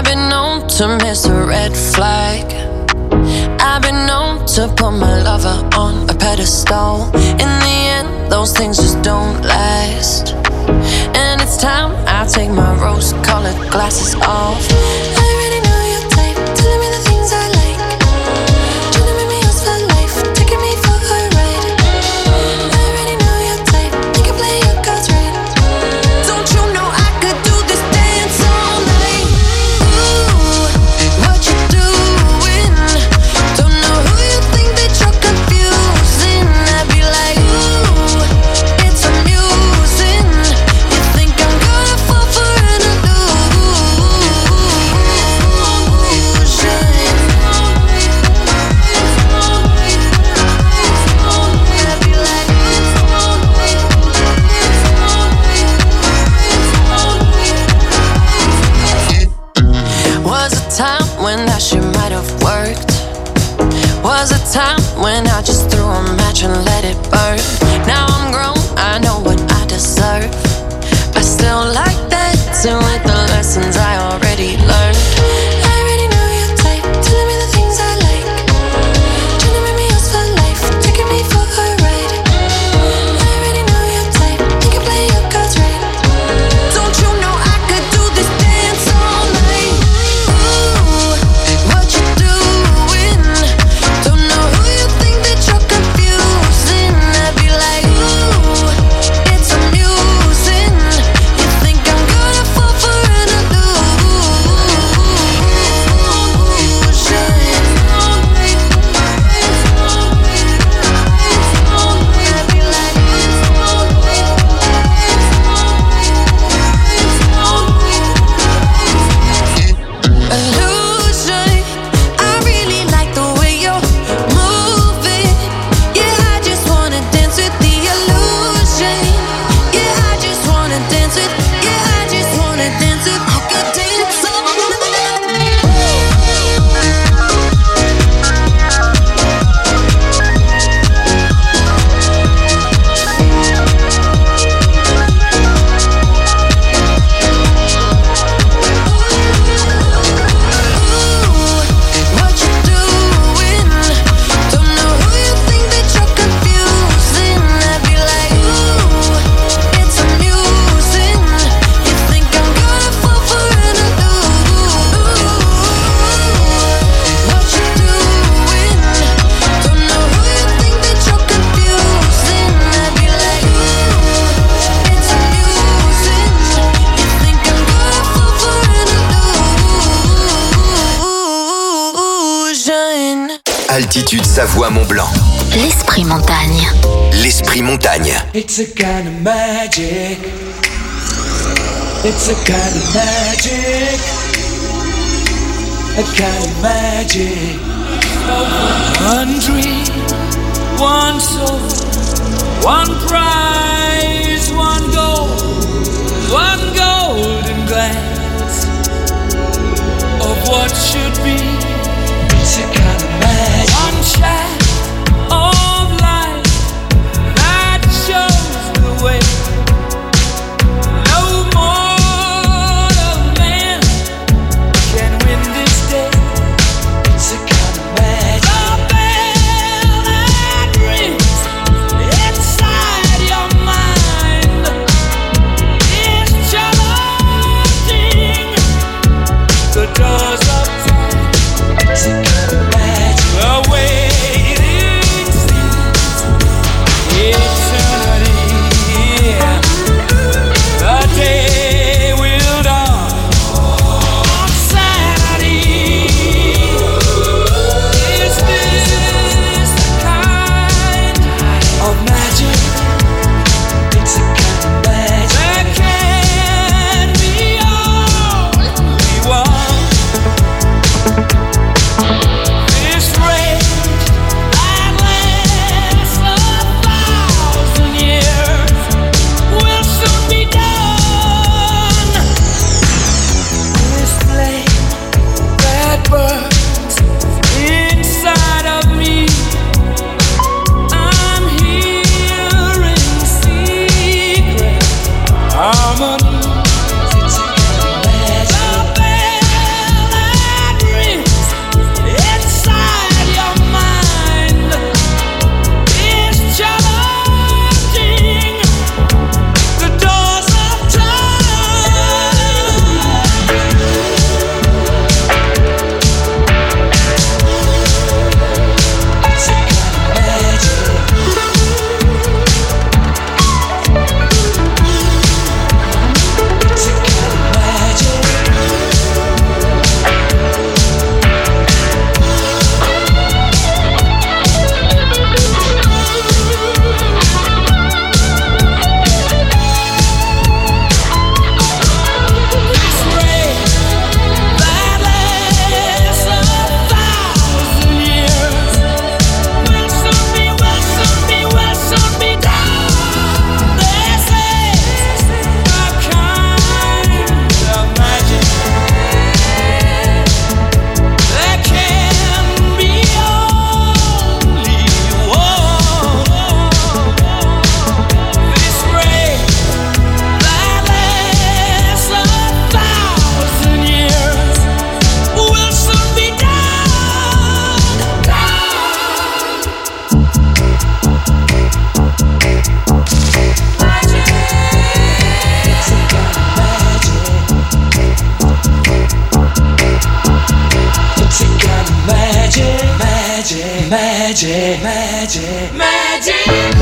I've been known to miss a red flag. I've been known to put my lover on a pedestal. In the end, those things just don't last. And it's time I take my rose-colored glasses off. I already know your type, telling me the things I like. Trying to make me yours for life, taking me for a ride. I already know your type, you can play your cards right. Don't you know I could do this dance all night? Ooh, what you doing? Don't know who you think that you're confusing. I'd be like, ooh, it's amusing. You think I'm gonna fall for an illusion? I'd be like, was a time when that shit might have worked. Was a time when I just threw a match and let it burn. Now I'm grown, I know what I deserve. I still like dancing with the lessons I already learned. I already know your type, telling me the things I like. Trying to make me yours for life, taking me for a ride. I already know your type, you can play your cards right. Don't you know I could do this dance all night? Ooh, what you doing? Don't know who you think that you're confusing. I'd be like, ooh, it's amusing. You think I'm gonna fall for an illusion? I'd be like, illusion. I really like the way you're moving. Yeah, I just wanna dance with the illusion. Yeah, I just wanna dance with. Yeah, I just wanna dance with. I could dance all night. What you doing? Don't know who you think that you're confusing. I'd be like, ooh, it's amusing. You think I'm gonna fall for an illusion? What you doing? Don't know who you think that you're confusing. I'd be like, ooh, it's amusing. You think I'm gonna fall for an illusion? Altitude Savoie Mont-Blanc. L'esprit montagne. L'esprit montagne. It's a kind of magic. It's a kind of magic. A kind of magic. One dream, one soul, one prize, one goal, one golden glance of what should be. It's a kind of magic. One shot of light that shows the way. No mortal man can win this day. It's a kind of magic. The bell that rings inside your mind. magic, magic, magic.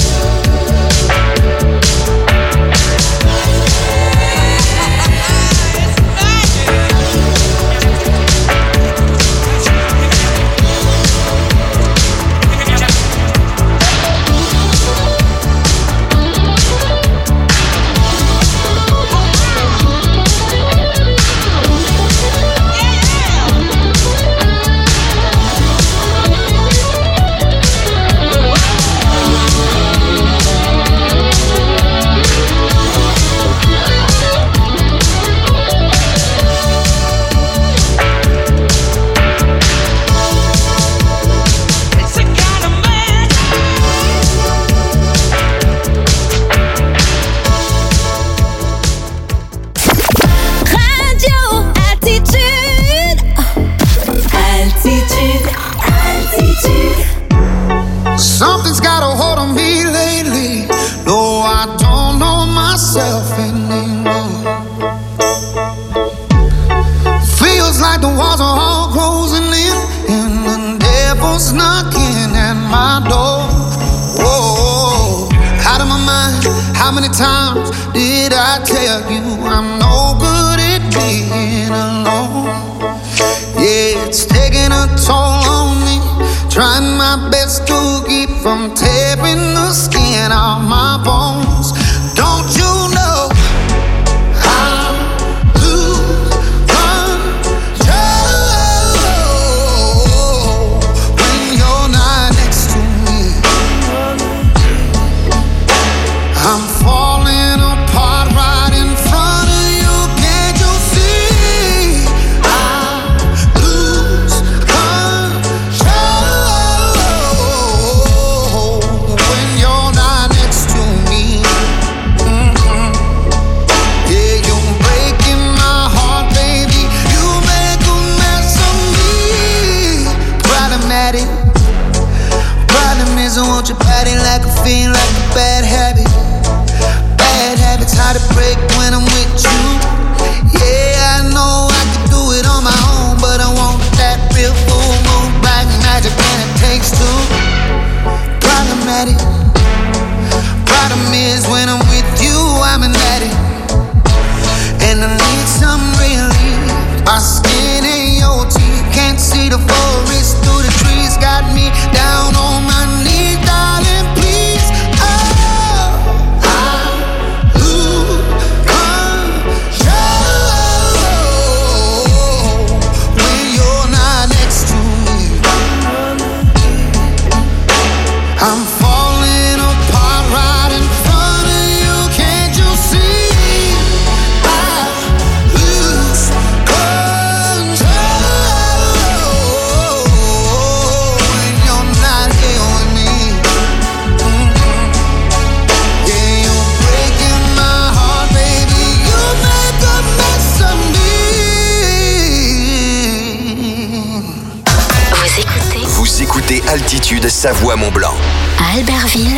Altitude Savoie-Mont-Blanc. À Albertville,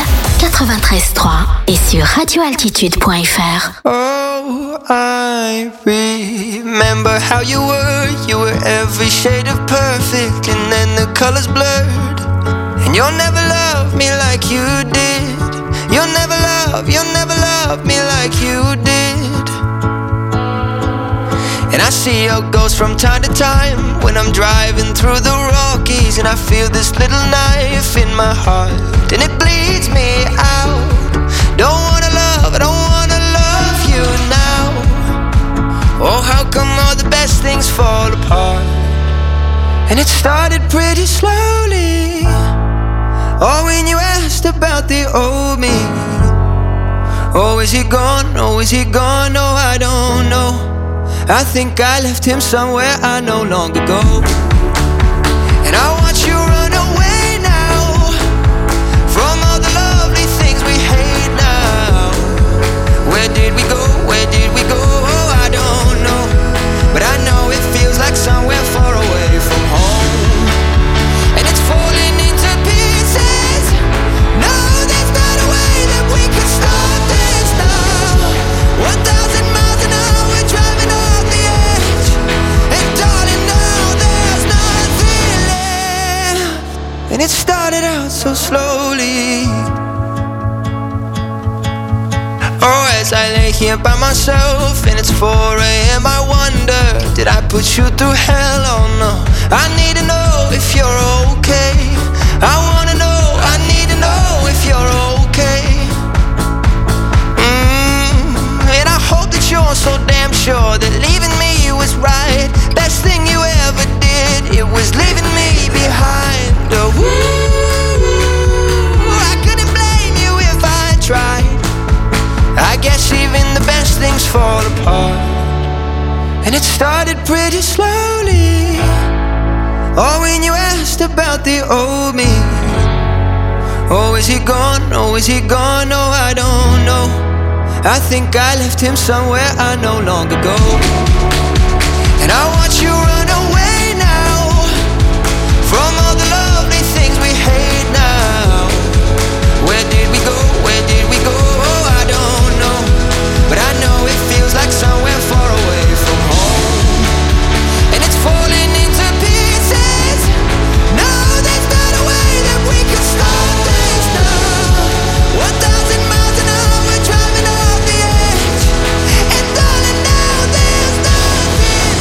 93.3 et sur radioaltitude.fr. Oh, I remember how you were every shade of perfect, and then the colors blurred. And you'll never love me like you did. You'll never love me like you did. And I see your ghost from time to time when I'm driving through the Rockies, and I feel this little knife in my heart, and it bleeds me out. Don't wanna love you now. Oh, how come all the best things fall apart? And it started pretty slowly. Oh, when you asked about the old me. Oh, is he gone? Oh, is he gone? Oh, I don't know. I think I left him somewhere I know long ago. And I watch you run away now from all the lovely things we hate now. Where did we go? Where did we go? Oh, I don't know. But I know it feels like somewhere far away from home. And it's falling into pieces. No, there's not a way that we could stop this now. 1,000 miles an hour driving on the edge. And darling, now there's so slowly. Oh, as I lay here by myself and it's 4 a.m. I wonder, did I put you through hell? Oh no, I need to know if you're okay. I wanna know, I need to know if you're okay. And I hope that you're so damn sure that leaving me was right. Best thing you ever did, it was leaving me behind. Oh, I couldn't blame you if I tried. I guess even the best things fall apart. And it started pretty slowly. Oh, when you asked about the old me. Oh, is he gone? Oh, is he gone? No, I don't know. I think I left him somewhere I no longer go. And I watch you run away now from all the lovely things we hate now. Where did we go? Where did we go? Oh, I don't know. But I know it feels like somewhere far away from home. And it's falling into pieces. No, there's not a way that we can stop this now. 1,000 miles an hour, we're driving off the edge. And darling, now there's nothing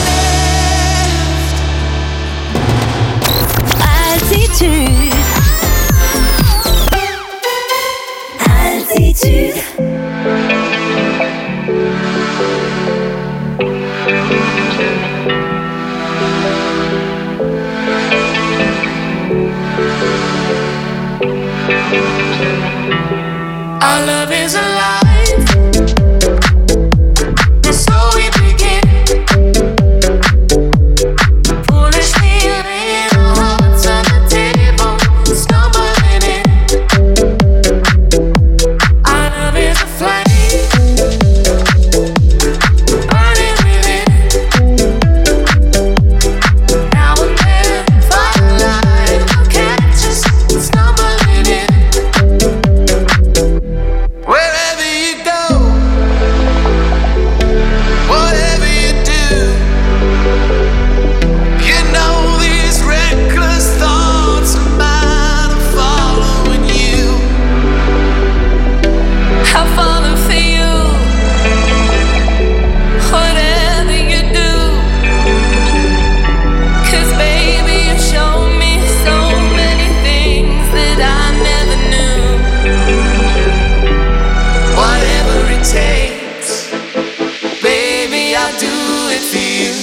left. Altitude. Altitude. Our love is alive, and so we begin. Foolishly laying our hearts on the table, stumbling in. Our love is a flame, burning within. Now and then, firelight will catch us stumbling in. Wherever you go, whatever you do, you know these reckless thoughts of mine are following you. I'll follow for you, whatever you do. 'Cause baby, you show me so many things that I never knew. Whatever it takes, baby, I'll do it for you.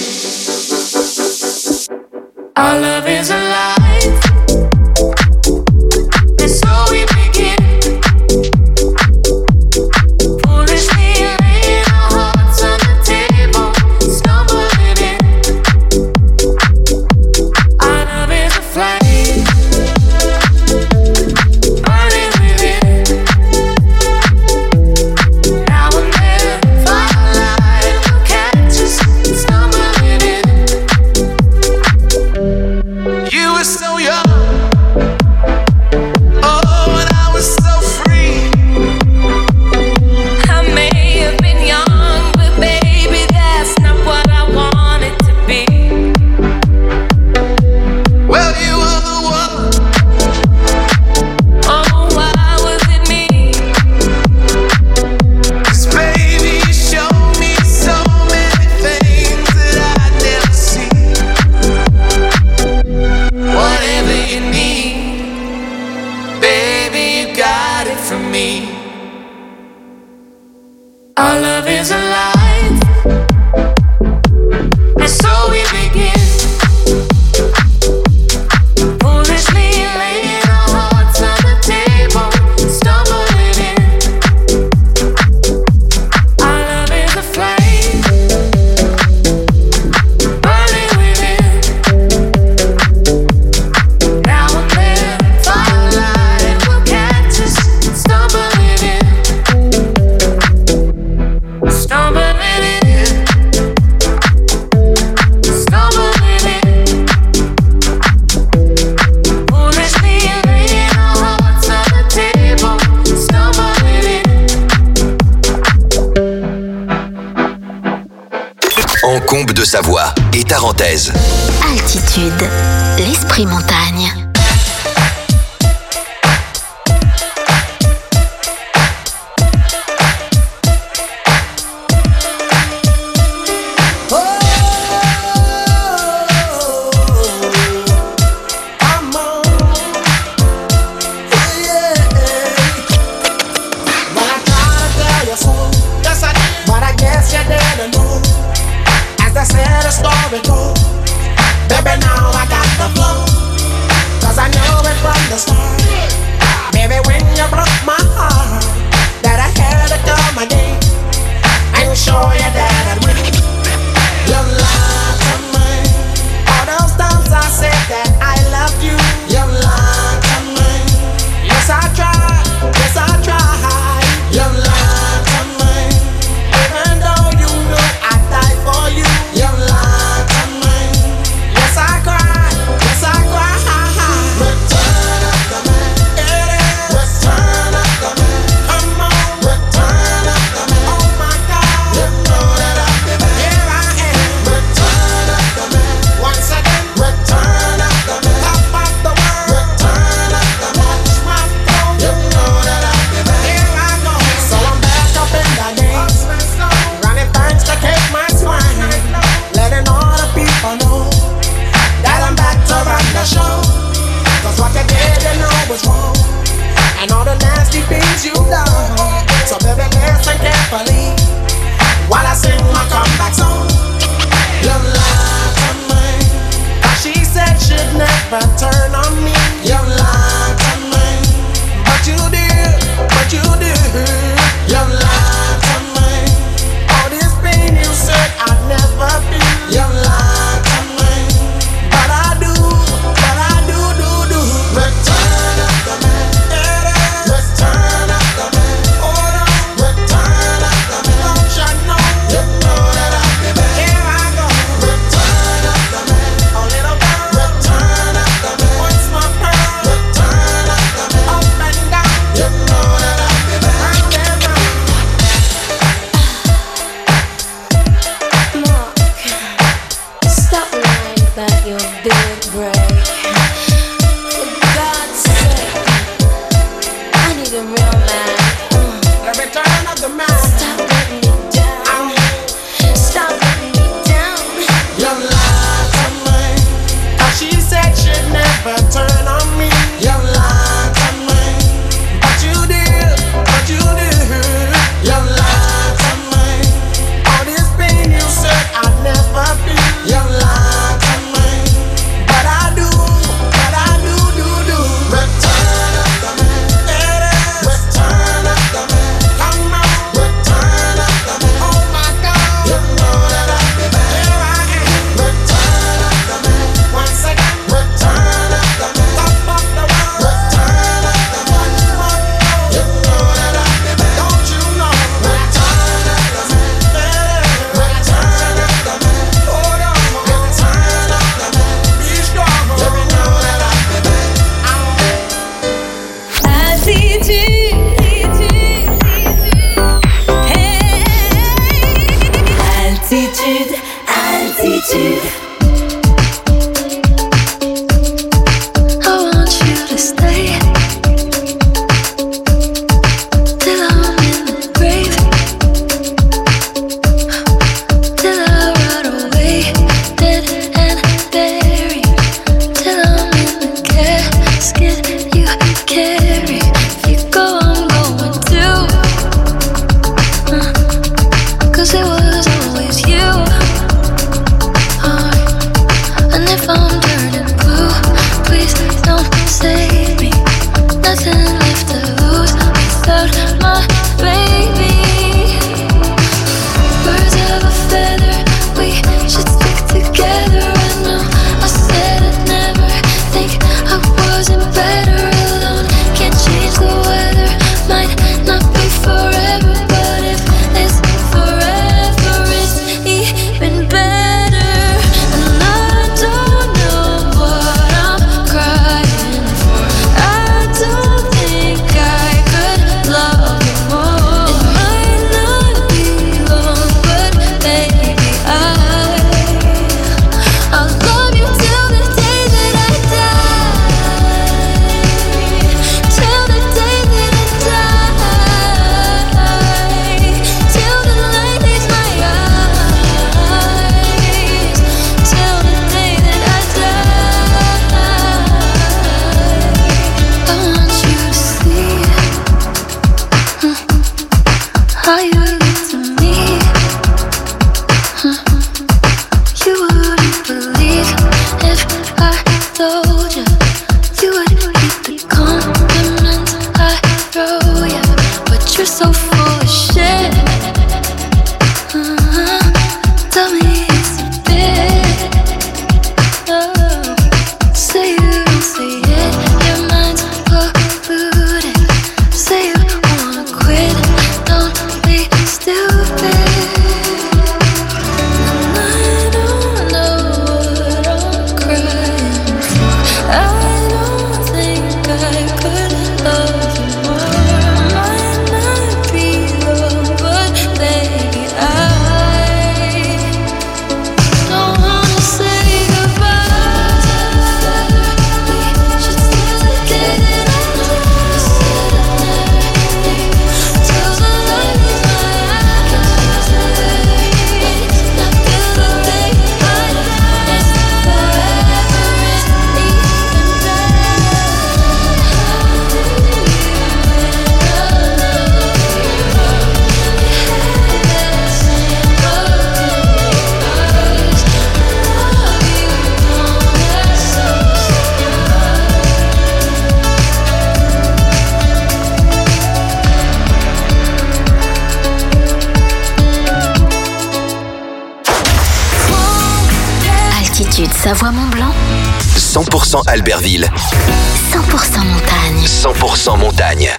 Our love is alive, and so we begin. Foolishly laying our hearts on the table, stumbling in. Our love is a flame, burning within. Now and then, firelight will catch us stumbling in. You were so young, oh, and I was so free. I may have been young, but baby, that's not what I wanted to be. Well, you were the one. Oh, why was it me? 'Cause baby, you showed me so many things that I'd never seen. Whatever you need, baby, you got it from me. Our love is alive, and so we begin. Foolishly laying our hearts on the table, stumbling in. Our love is a flame, burning within. Now and then, firelight will catch us stumbling in. Stumbling in. Stumbling in. Foolishly laying our hearts on the table, stumbling in. Encombe de Savoie et Tarentaise. Altitude. L'esprit montagne. Altitude. I want you to stay till I'm in the grave, till I rot away, dead and buried, till I'm in the casket you carry. If you go, I'm going too, 'cause it was always you. And if I'm turning blue, please don't save me. Nothing left to lose without my baby. Birds of a feather, we should stick together. I know I said I'd never think I wasn't better alone. Can't change the weather, might not be forever, but if it's forever, it's even better. And I don't know what I'm crying for. I don't think I could love you more. It might not be long, but baby, I'll love you till the day that I die. Till the day that I die. Till the light leaves my eyes. Till the day that I die. I want you to see how you look to me. You wouldn't believe if I told you. You would hate the compliments I throw you, but you're so full of shit. Tell me it's a bit. Say you don't say it, your mind's polluted. Say you wanna quit, don't be stupid. And I don't know what I'm crying for. I don't think I could love you more. Might not be long, but baby, I don't wanna say goodbye. We should stick together. I said I'd never think till the light leaves my eyes. Not till the day I die. It's forever, it's even Altitude Savoie-Mont-Blanc, 100% Albertville, 100% montagne. 100% montagne.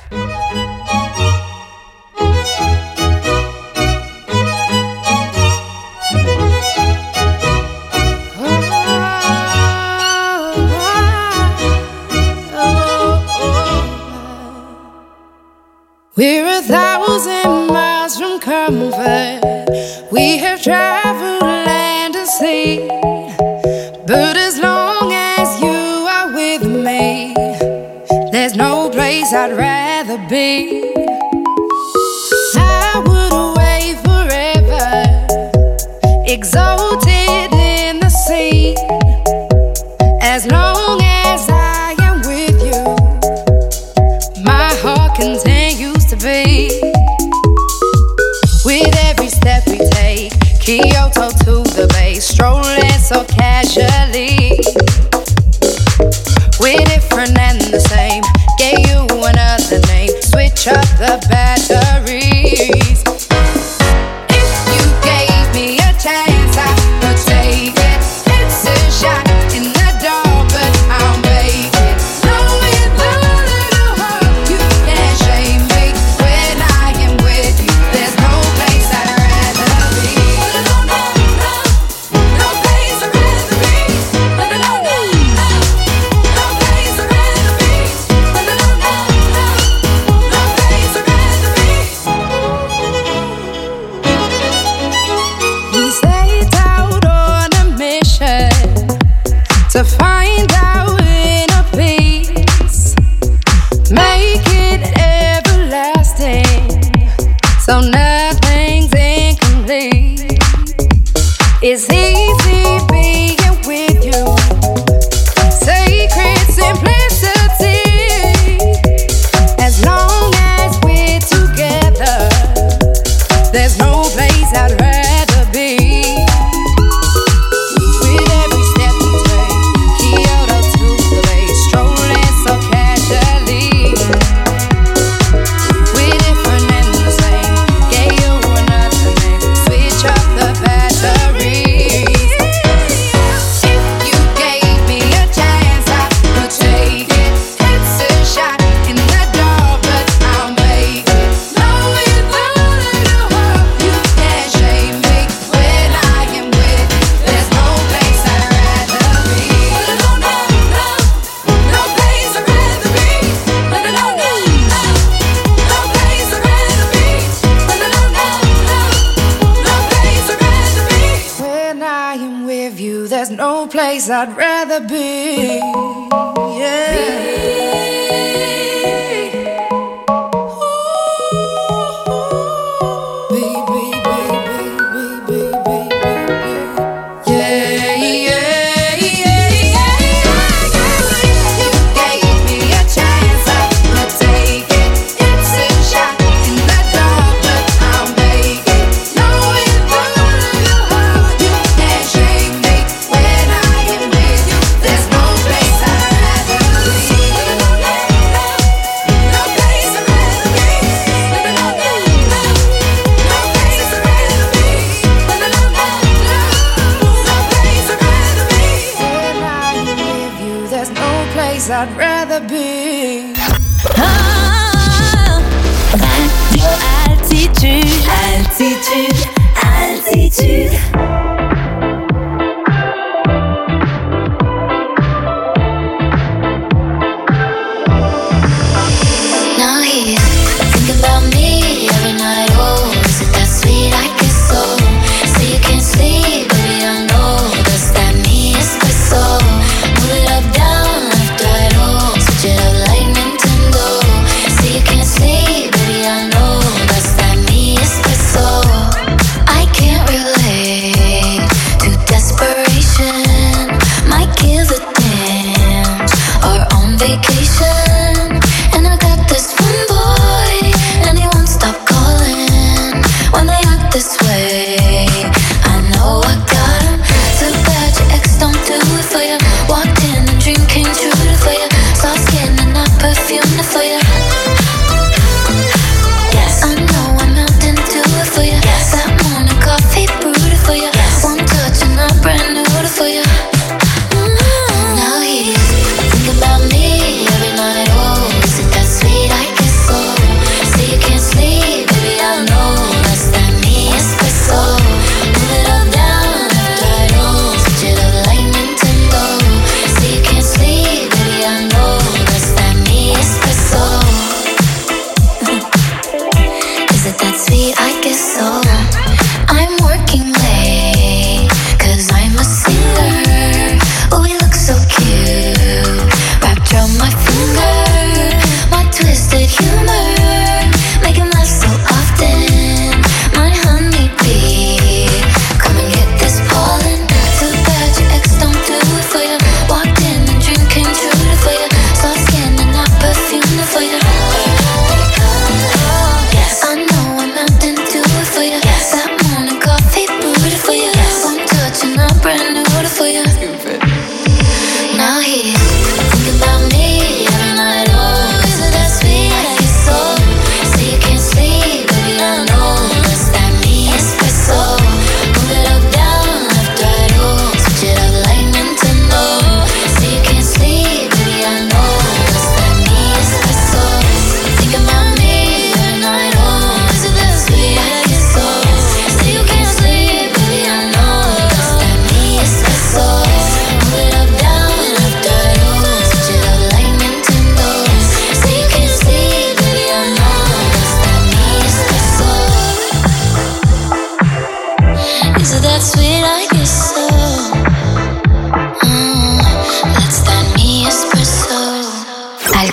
We're 1,000 miles from comfort. We have traveled land and sea, but as long as you are with me, there's no place I'd rather be. I would away forever, exalted in the sea, as long as I am with you, my heart continues to beat. With every step we take, Kyoto to the bay, strolling so casually. We're different and the same, gave you another name, switch up the batteries. If you gave me a chance, I would take it. It's a shot in the dark, but I'll make it. Knowing the little heart, you can't shame me. When I am with you, there's no place I'd rather be. No place I'd rather be. No place I'd rather be. No place I'd rather be. to find out inner peace, make it everlasting, so nothing's incomplete. It's easy being with you, sacred simplicity. As long as we're together, there's no place I'd rather be. With every step we take, Kyoto to the bay, strolling so casually. We're different and the same, gave you another name, switch up the batteries. If you gave me a chance, I would take it. It's a shot in the dark, but I'll make it. Knowing that you can't shame me when I am with you. There's no place I'd rather be. No place I'd rather be. No place I'd rather be. No place I'd rather be. When I am with you, there's no place I'd rather be. Yeah. I'd rather be. Radio Altitude, Altitude, Altitude. Now here, think about me every night. Oh, is it that sweet? I guess so. So you can't sleep, baby, I know. Does that mean it's good? So move it up, down, left, right, oh. Switch it up, lightning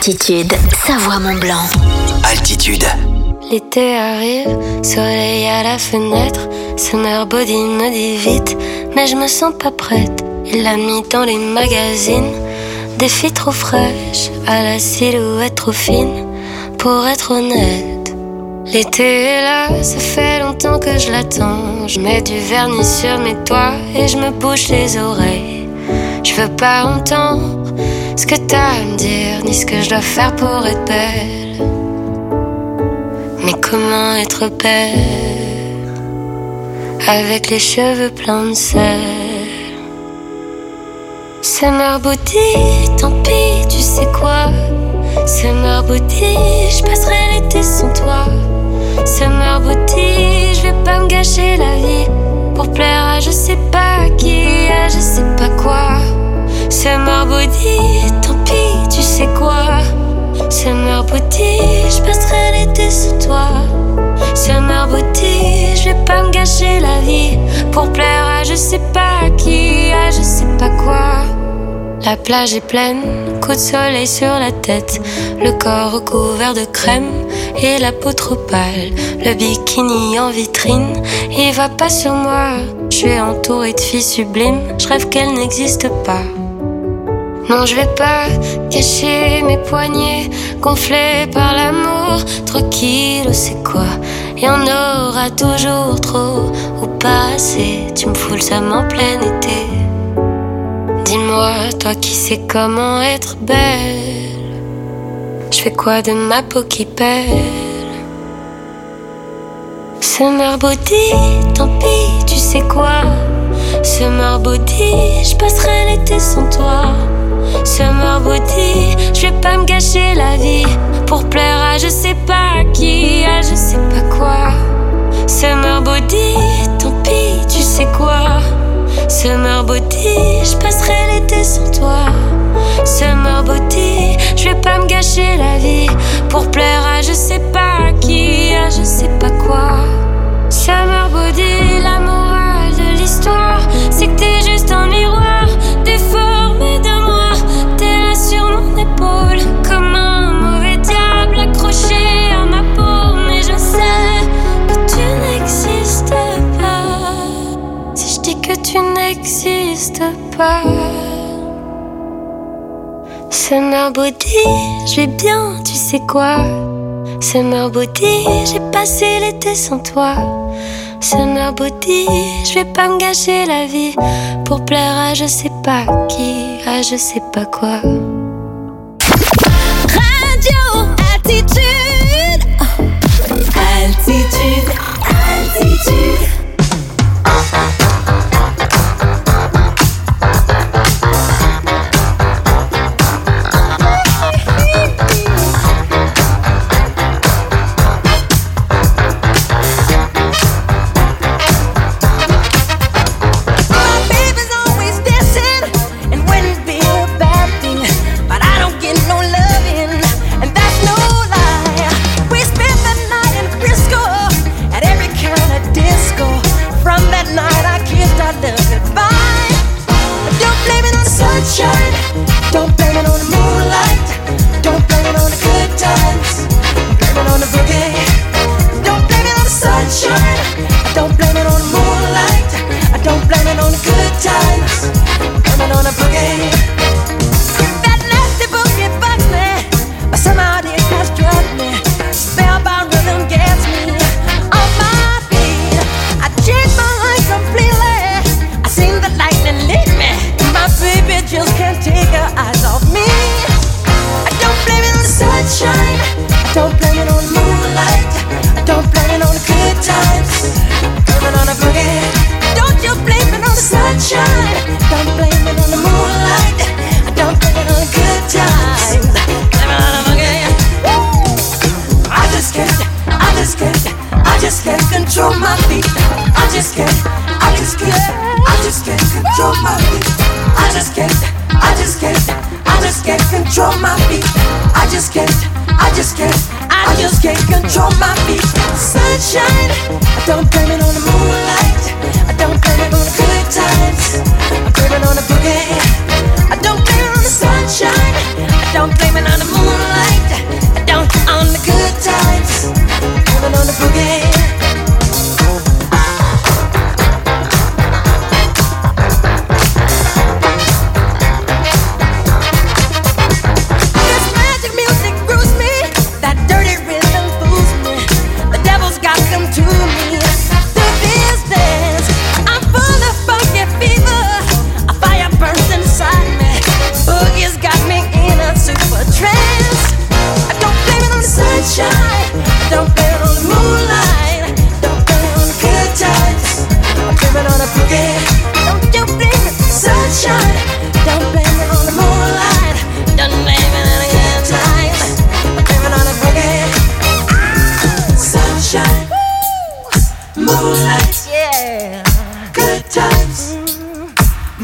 Altitude, Savoie-Mont-Blanc. Altitude. L'été arrive, soleil à la fenêtre. Summer Body me dit vite, mais je me sens pas prête. Il l'a mis dans les magazines, des filles trop fraîches, à la silhouette trop fine, pour être honnête. L'été est là, ça fait longtemps que je l'attends. Je mets du vernis sur mes doigts et je me bouche les oreilles. Je veux pas entendre ce que t'as à me dire, ni ce que je dois faire pour être belle. Mais comment être belle avec les cheveux pleins de sel? Summer Body, tant pis, tu sais quoi? Summer Body, je passerai l'été sans toi. Summer Body, je vais pas me gâcher la vie pour plaire à je sais pas qui, à je sais pas quoi. Summer Body, tant pis, tu sais quoi? Summer Body, je passerai l'été sans toi. Summer Body, je vais pas me gâcher la vie pour plaire à je sais pas qui, à je sais pas quoi. La plage est pleine, coup de soleil sur la tête, le corps recouvert de crème et la peau trop pâle. Le bikini en vitrine, il va pas sur moi. Je suis entourée de filles sublimes, je rêve qu'elles n'existent pas. Non, je vais pas cacher mes poignets gonflés par l'amour. 3 kilos, c'est quoi? Y en aura toujours trop ou pas assez. Tu me fous le seum en plein été. Dis-moi, toi qui sais comment être belle, je fais quoi de ma peau qui pèle? Summer Body, tant pis, tu sais quoi? Summer Body, je passerai l'été sans toi. Summer Body, je vais pas me gâcher la vie pour plaire à je sais pas qui, à je sais pas quoi. Summer Body, tant pis, tu sais quoi? Summer Body, je passerai l'été sans toi. Summer Body, je vais pas me gâcher la vie pour plaire à je sais pas qui, à je sais pas quoi. Summer Body, la morale de l'histoire, c'est que t'es juste un miroir déformé de moi. T'es là sur mon épaule, comme un mauvais diable accroché à ma peau. Mais je sais que tu n'existes pas. Si je dis que tu n'existes pas. Summer Body, je vais bien, tu sais quoi? Summer Body, j'ai passé l'été sans toi. Summer Body, je vais pas me gâcher la vie pour plaire à je sais pas qui, à je sais pas quoi. Radio Altitude. Altitude. Altitude. Don't blame it on the moonlight. Don't blame it on the good times. Blame it on the boogie. Don't blame it on the sunshine. Don't blame it on the moonlight. Don't blame it on the good times. Blame it on the boogie. That nasty boogie bugs me, but somehow it has drugged me. Spellbound rhythm gets me on my feet. I changed my life completely. I seen the lightning lead me. My baby just can't take her eyes off me. I don't blame it on the sunshine. I don't blame it on the moonlight. I don't blame it on the good times. Blame it on the boogie. Don't you blame it on the sunshine. Don't blame it on the moonlight. I don't blame it on the good times. Blame it on the boogie. I just can't control my feet. I just can't control my feet. I just can't control my feet. I just can't control my feet. Sunshine, I don't blame it on the moonlight. I don't blame it on the good times. I blame it on the boogie. I don't blame it on the sunshine. I don't blame it on the moonlight.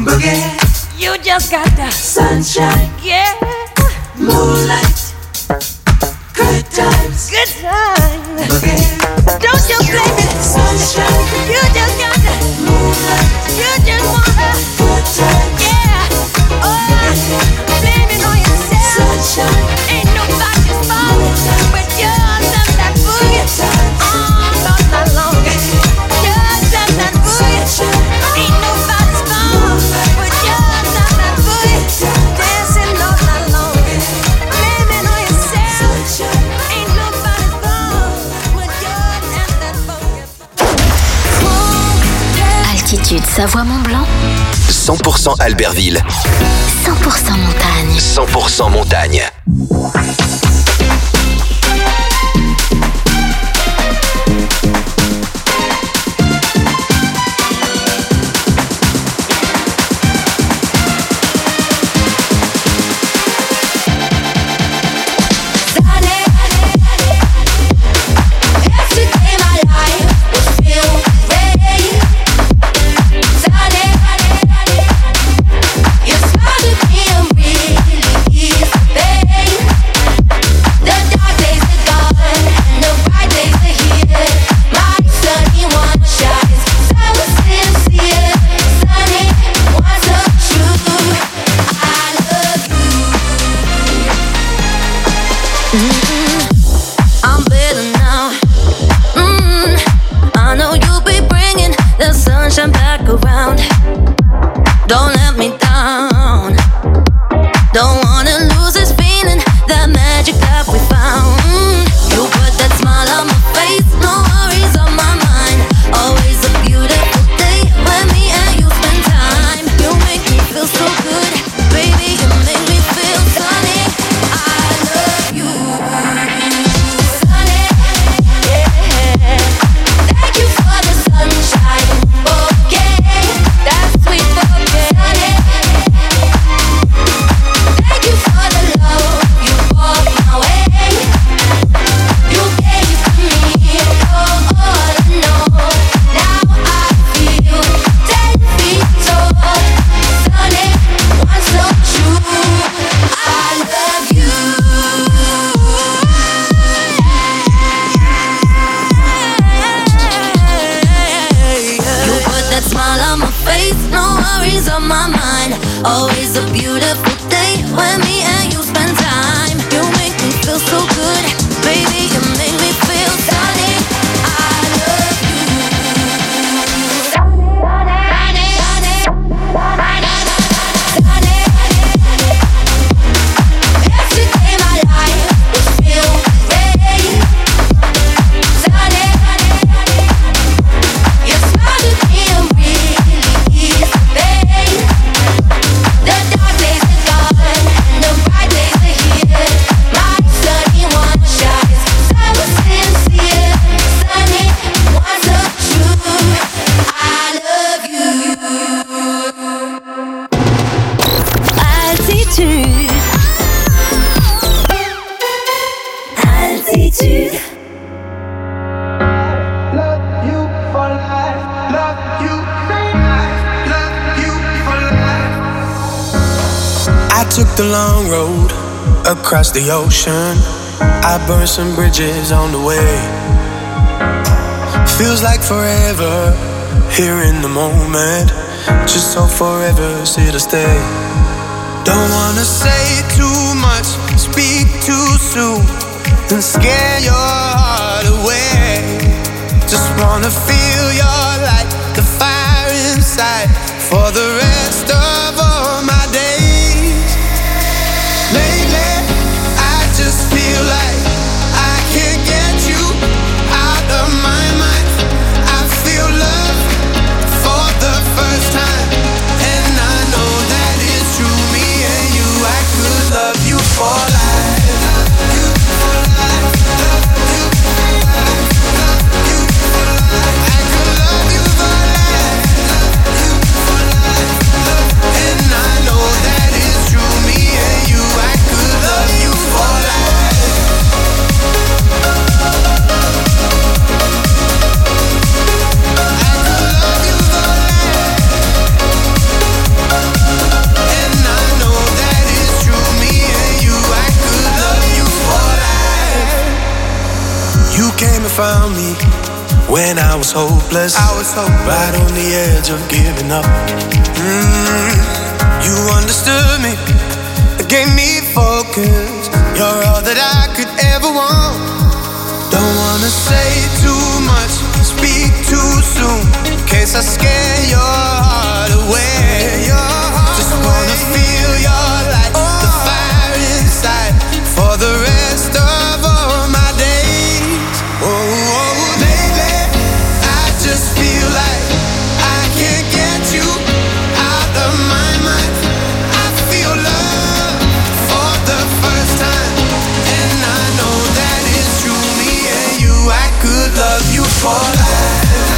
boogie. You just got the Sunshine, yeah, moonlight, good times, good time. boogie. Don't you blame it. Sunshine, You just got the moonlight, you just wanna good times, yeah. Oh, blame it on yourself. sunshine, Ain't nobody's fault but yours and that boogie. All night long. Yours and that boogie. Ain't nobody's fault but yours and that boogie. Dancing all night long. Blame it on yourself. Ain't nobody's fault but yours and that boogie. Altitude Savoie-Mont-Blanc, 100% Albertville, 100% montagne. 100% montagne. I'm better now. I know you'll be bringing the sunshine back around. Don't let me down. Don't wanna lose this feeling, that magic that we found. You put that smile on my face, no worries on my mind. Always a beautiful day when me and you spend time. You make me feel so good, baby. You make me feel sunny. I love you. Sunny, yeah. Thank you for the sunshine, okay? That sweet bouquet. Sunny, thank you for the love you brought my way. You gave me all I know. Now I feel 10 feet tall. Sunny, one so true. I love you. You put that smile on my face, no worries on my mind. Always a beautiful day when me and you spend time. You make me feel so good, baby. You make me feel sunny. I love you. Sunny, sunny, sunny. Yesterday my life was filled with rain. Sunny, your smile took me a really easy pain. The dark days are gone and the bright days are here. My sunny one shines, I was sincere. Sunny one so true. I love you. Altitude. Altitude. love you for life, love you for life, love you for life. I took the long road across the ocean. I burned some bridges on the way. Feels like forever here in the moment. Just so forever's here to stay. Don't wanna say too much, speak too soon, and scare your heart away. Just wanna feel your light, the fire inside, for the rest of all my days. Lately, I just feel like I can't get you out of my mind. I feel love for the first time, and I know that it's true. Me and you, I could love you for life. Love you for life. Love you for life. Love you for life. I could love you for life. Love you for life. found me when I was hopeless. Right on the edge of giving up. You understood me, gave me focus. You're all that I could ever want. Don't wanna say too much, speak too soon, in case I scare your heart away. Just wanna feel your light, the fire inside, for the rest of all my days. Oh, lately I just feel like I can't get you out of my mind. I feel love for the first time, and I know that it's true. Me and you, I could love you for life.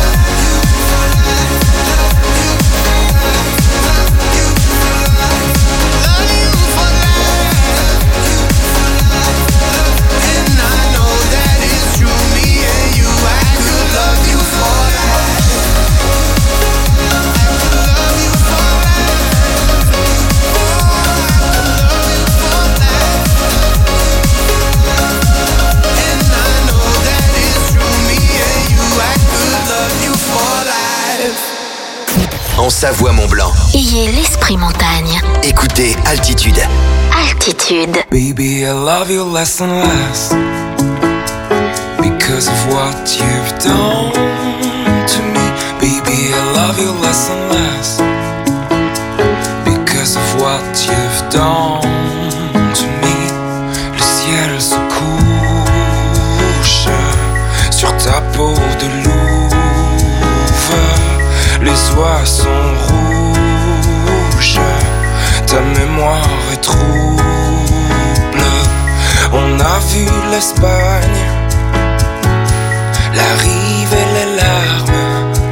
En Savoie-Mont-Blanc. Ayez l'esprit montagne. Écoutez Altitude. Altitude. Baby, I love you less and less because of what you've done to me. Baby, I love you less and less because of what you've done to me. Le ciel se couche sur ta peau de louve. Les oies sont rouges, ta mémoire est trouble. On a vu l'Espagne, la rive et les larmes.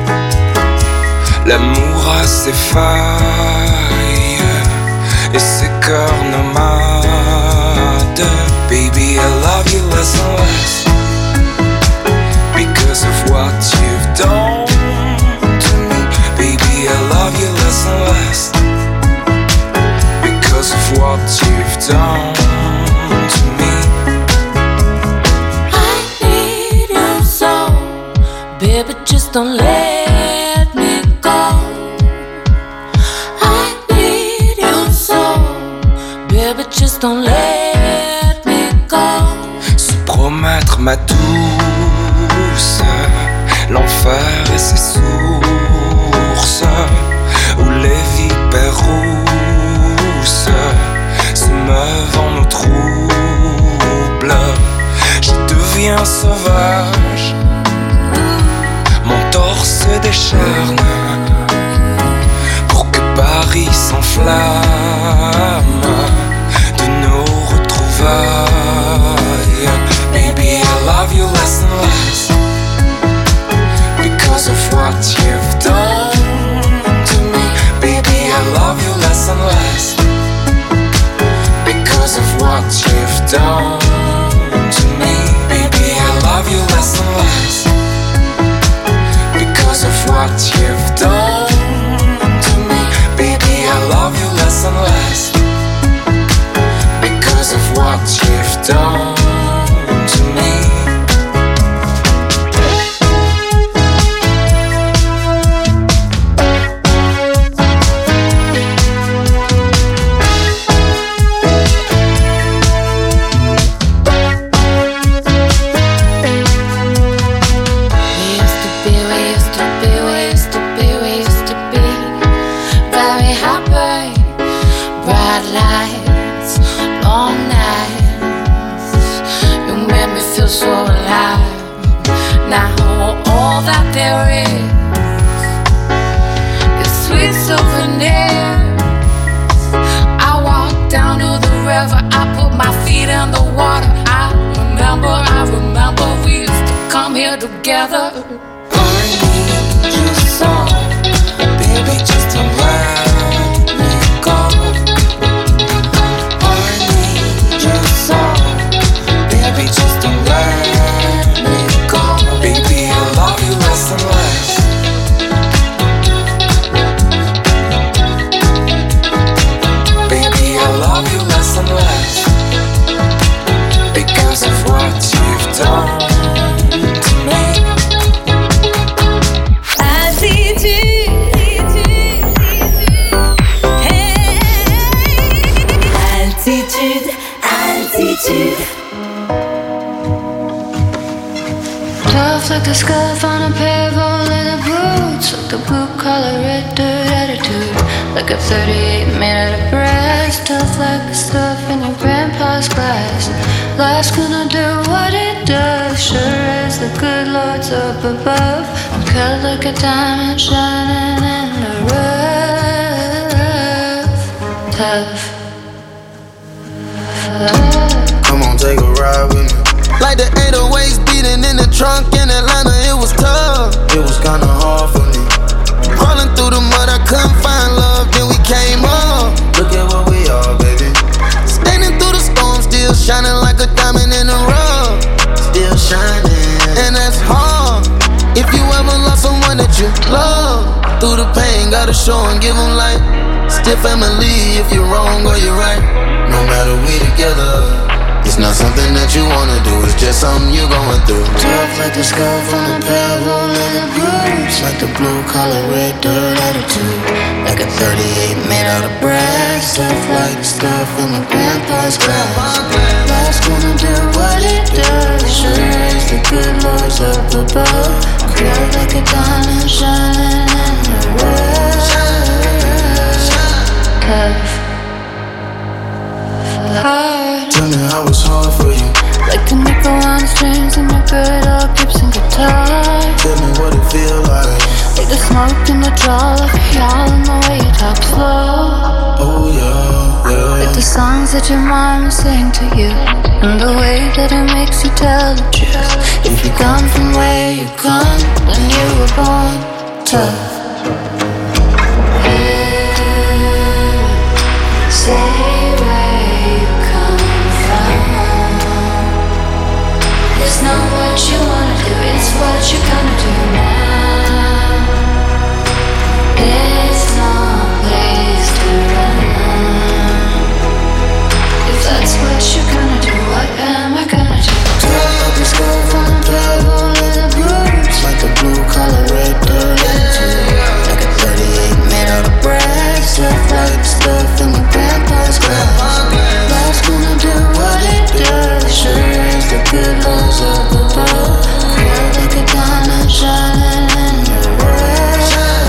L'amour a ses failles et ses cœurs nomades. Baby, I love you less and less because of what you've done. I love you less and less because of what you've done to me. I need you so, baby, just don't let me go. I need you so, baby, just don't let me go. Se promettre ma douce, l'enfer et ses sources, où les vipères rousses se meuvent en eau trouble. Je deviens sauvage, mon torse se décharne pour que Paris s'enflamme de nos retrouvailles. Baby, I love you less and less because of what you've done. I love you less and less because of what you've done to me. Baby, I love you less and less because of what you've done to me. Baby, I love you less and less because of what you've done to me. So alive, now all that there is sweet souvenirs. I walk down to the river, I put my feet in the water. I remember we used to come here together. I need you so, baby, just to let me go. I need you so, baby, just to let me go. Baby, I love you less and less baby, I love you less and less because of what you've done to me. like the scuff on a pair of old leather boots, like the blue-collar red dirt attitude, like a 38 made out of brass, tough like the stuff in your grandpa's glass. Life's gonna do what it does, sure as the good Lord's up above. I'm cut like a diamond shining in the rough, tough. Come on, take a ride with me. Like the 808s beating in the trunk in Atlanta, it was tough. It was kinda hard for me. Crawling through the mud, I couldn't find love, then we came up. Look at what we are, baby. Standing through the storm, still shining like a diamond in the rough. Still shining, and that's hard. If you ever lost someone that you love, through the pain, gotta show and give them light. Still family if you're wrong or you're right. No matter we together, it's not something that you wanna do, it's just something you're going through. Tough like the scuff on a pair of old leather boots, like the blue-collar red dirt attitude, like a 38 made out of brass, tough like the stuff in my grandpa's glass. Life's gonna do what it does, sure as the good Lord's up above. Cry like a diamond shining in the rough, tough. Tell me how it's hard for you. Like the nickel on strings in your good old Gibson guitar. Tell me what it feel like. Like the smoke in the draw, like y'all in the way you talk slow. Oh yeah, yeah. Like the songs that your mom sang to you, and the way that it makes you tell the truth. If you come from where you come, then you were born tough. Say it's not what you wanna do, it's what you're gonna do now. There's no place to run. If that's what you're gonna do, what am I gonna do? Take the scope on the pedal in the blues, like the blue-collar red dirt attitude, like a 38 made out of brass, stuff like the stuff in my grandpa's glass. Life's gonna do what it does, sure as the good Lord's up above. Cry like a diamond shining in the rough.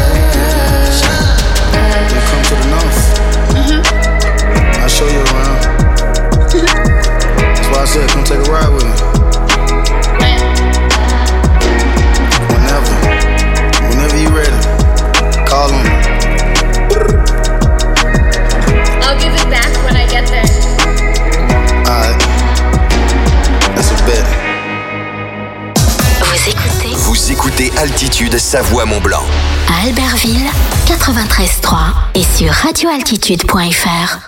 You come to the north. I'll show you around. That's why I said come take a ride with me. Whenever you ready, call on me. I'll give it back when I get there. Alright. That's a bet. Vous écoutez Altitude Savoie-Mont-Blanc. À Albertville, 93.3 et sur radioaltitude.fr.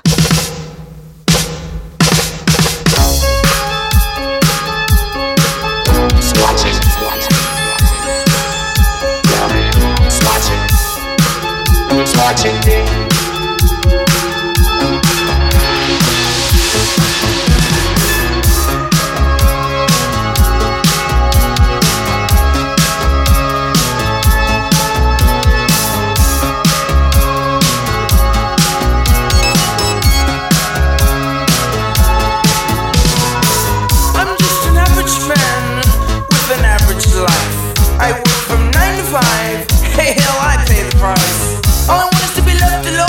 I work from 9 to 5. Hey, hell, I pay the price. All I want is to be left alone.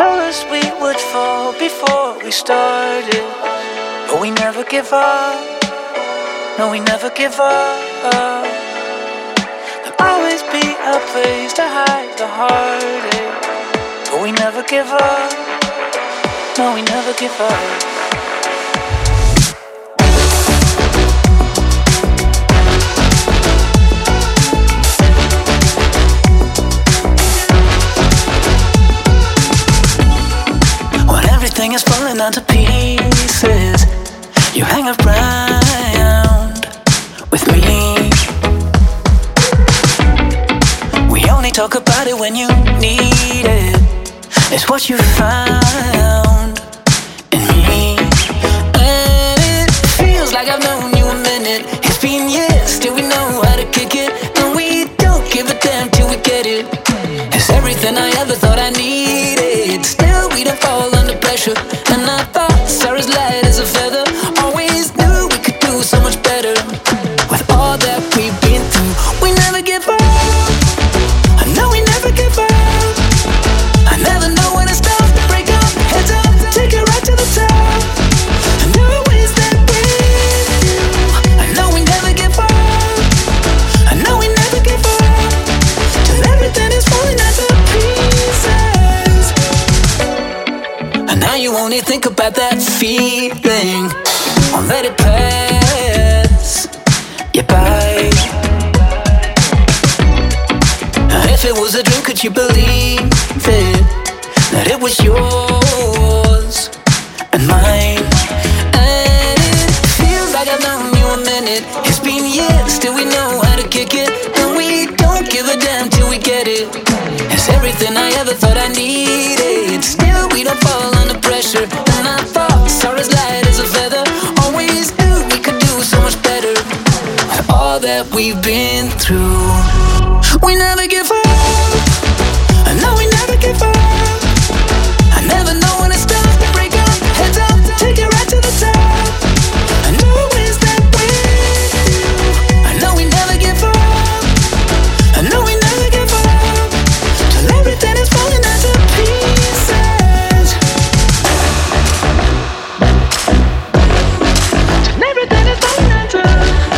told us we would fall before we started, but we never give up. No, we never give up. There'll always be a place to hide the heartache, but we never give up. No, we never give up. Everything is falling down to pieces. You hang around with me. We only talk about it when you need it. It's what you found in me. And it feels like I've known you a minute. It's been years, still we know how to kick it. And we don't give a damn till we get it. It's everything I ever thought I needed. Still we don't fall under pressure. And I thought Sarah's light as a feather. Always knew we could do so much better. With all that we've been through, we never give up. I know we never give up. I never know when to stop. Break up, heads up, take it right to the top. And always that with you. I know we never give up. I know we never give up. Till everything is falling out to pieces. And now you only think about that feeling. Won't let it pass you by. If it was a dream, could you believe it? That it was yours and mine. And it feels like I've known you a minute. It's been years, still we know how to kick it. And we don't give a damn till we get it. It's everything I ever thought I needed. Still we don't fall under pressure. And I thought Sarah's light as a feather. Always knew we could do so much better. With all that we've been through, we never give up. I know we never give up. I never know when to stop. Break up, heads up, take it right to the top. I know it's that with you. I know we never give up. I know we never give up. Till everything is falling out to pieces. Till everything is falling out to.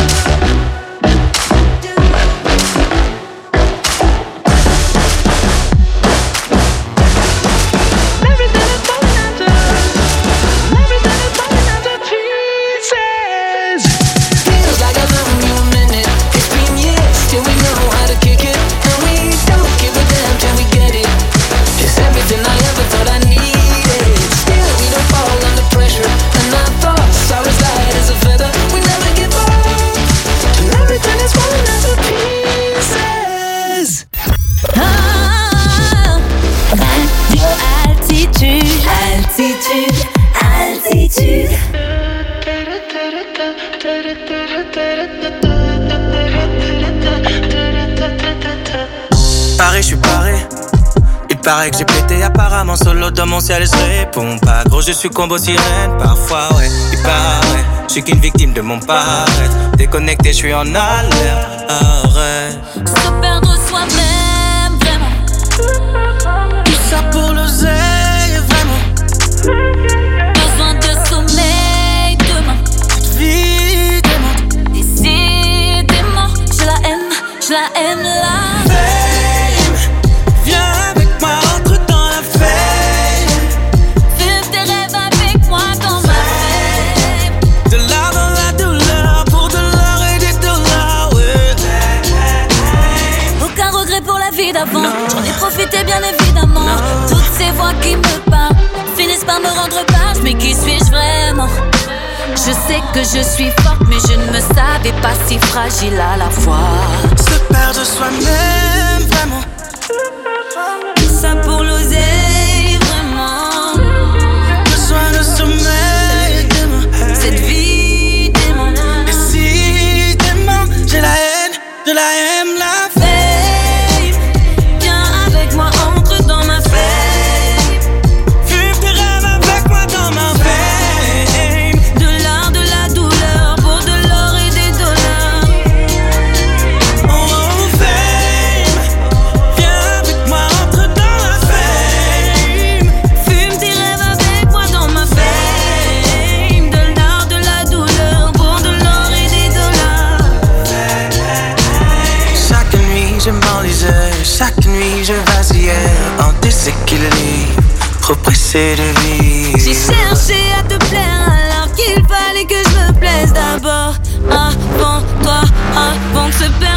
Paré, je suis paré. Il paraît que j'ai pété apparemment solo dans mon ciel et je réponds pas. Gros, je suis combo sirène, parfois ouais. Il paraît, je suis qu'une victime de mon paraître. Déconnecté, je suis en alerte. Arrête. Se perdre soi-même, vraiment. Tout ça pour l'oseille, vraiment. Besoin de sommeil demain. Évidemment. Décidément, je la aime là. J'en ai profité bien évidemment. Toutes ces voix qui me parlent finissent par me rendre page. Mais qui suis-je vraiment? Je sais que je suis forte, mais je ne me savais pas si fragile à la fois. Se perdre soi-même, vraiment. Tout ça pour l'oseille, vraiment. Besoin de sommeil, demain. Cette vie, démon. Décidément, j'ai la haine, de la haine, la fête. Fame, viens avec moi, entre dans la fête. trop pressé de vivre. J'ai cherché à te plaire alors qu'il fallait que je me plaise d'abord. Avant toi, avant de se perdre.